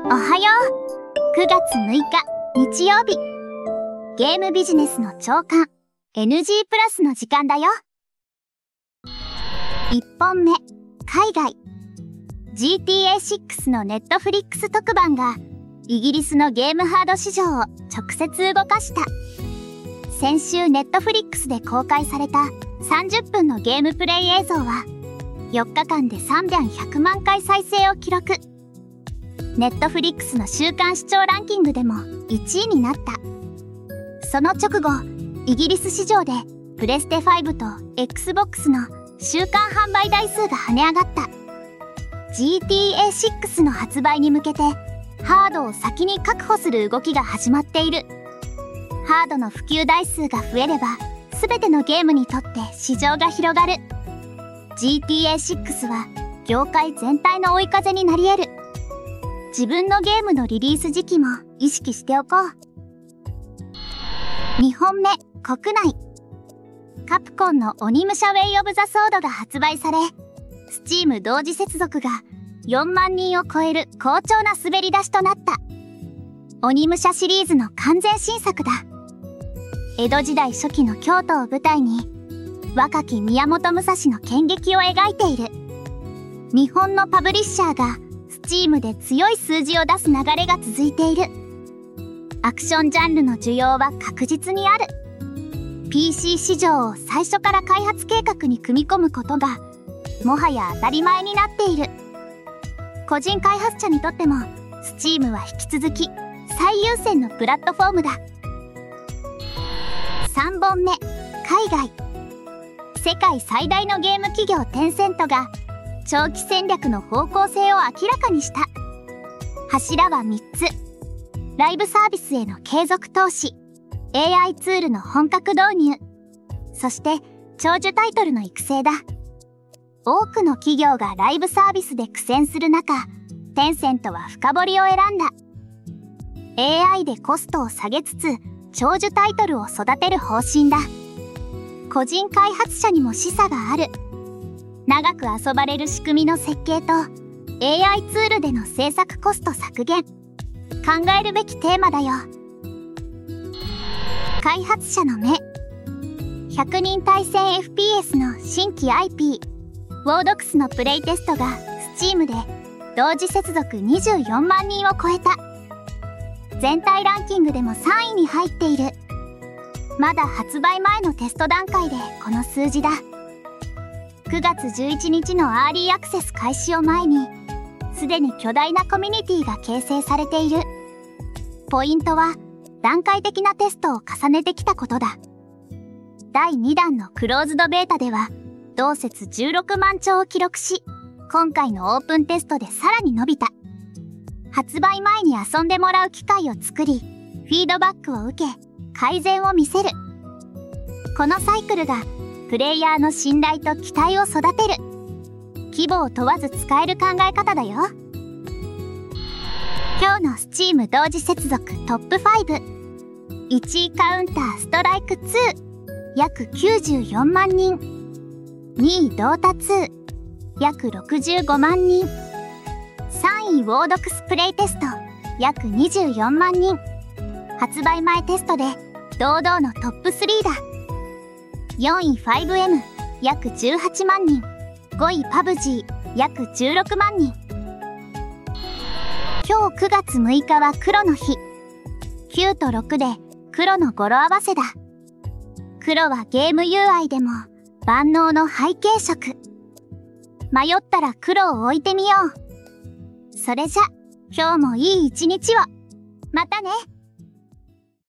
おはよう。9月6日日曜日。ゲームビジネスの長官 NG プラスの時間だよ。1本目、海外。 GTA6 のネットフリックス特番がイギリスのゲームハード市場を直接動かした。先週ネットフリックスで公開された30分のゲームプレイ映像は4日間で300万回再生を記録。ネットフリックスの週間視聴ランキングでも1位になった。その直後、イギリス市場でプレステ5と Xbox の週間販売台数が跳ね上がった。 GTA6 の発売に向けてハードを先に確保する動きが始まっている。ハードの普及台数が増えれば全てのゲームにとって市場が広がる。 GTA6 は業界全体の追い風になり得る。自分のゲームのリリース時期も意識しておこう。2本目、国内。カプコンの鬼武者ウェイオブザソードが発売され、Steam 同時接続が4万人を超える好調な滑り出しとなった。鬼武者シリーズの完全新作だ。江戸時代初期の京都を舞台に、若き宮本武蔵の剣撃を描いている。日本のパブリッシャーがSteam で強い数字を出す流れが続いている。アクションジャンルの需要は確実にある。PC 市場を最初から開発計画に組み込むことがもはや当たり前になっている。個人開発者にとっても Steam は引き続き最優先のプラットフォームだ。3本目、海外。世界最大のゲーム企業テンセントが長期戦略の方向性を明らかにした。柱は3つ。ライブサービスへの継続投資、AI ツールの本格導入、そして長寿タイトルの育成だ。多くの企業がライブサービスで苦戦する中、テンセントは深掘りを選んだ。AI でコストを下げつつ長寿タイトルを育てる方針だ。個人開発者にも示唆がある。長く遊ばれる仕組みの設計と AI ツールでの制作コスト削減、考えるべきテーマだよ。開発者の目。100人対戦 FPS の新規 IP ウォードクスのプレイテストが Steam で同時接続24万人を超えた。全体ランキングでも3位に入っている。まだ発売前のテスト段階でこの数字だ。9月11日のアーリーアクセス開始を前に、すでに巨大なコミュニティが形成されている。ポイントは、段階的なテストを重ねてきたことだ。第2弾のクローズドベータでは、同節16万兆を記録し、今回のオープンテストでさらに伸びた。発売前に遊んでもらう機会を作り、フィードバックを受け、改善を見せる。このサイクルが、プレイヤーの信頼と期待を育てる。規模を問わず使える考え方だよ。今日の Steam 同時接続トップ5。1位カウンターストライク2、約94万人。2位ドータ2、約65万人。3位ウォードクスプレイテスト、約24万人。発売前テストで堂々のトップ3だ。4位 5M、約18万人。5位 PUBG、約16万人。今日9月6日は黒の日。9と6で黒の語呂合わせだ。黒はゲーム UI でも万能の背景色。迷ったら黒を置いてみよう。それじゃ、今日もいい一日を。またね。